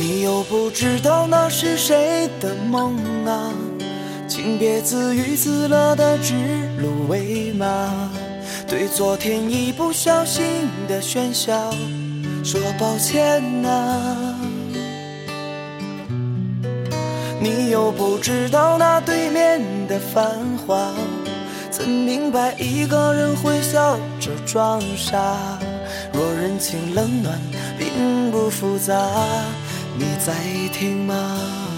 你又不知道那是谁的梦啊，请别自娱自乐的指鹿为马，对昨天一不小心的喧嚣说抱歉啊。你又不知道那对面的繁华，怎明白一个人会笑着装傻？若人情冷暖并不复杂，你在听吗？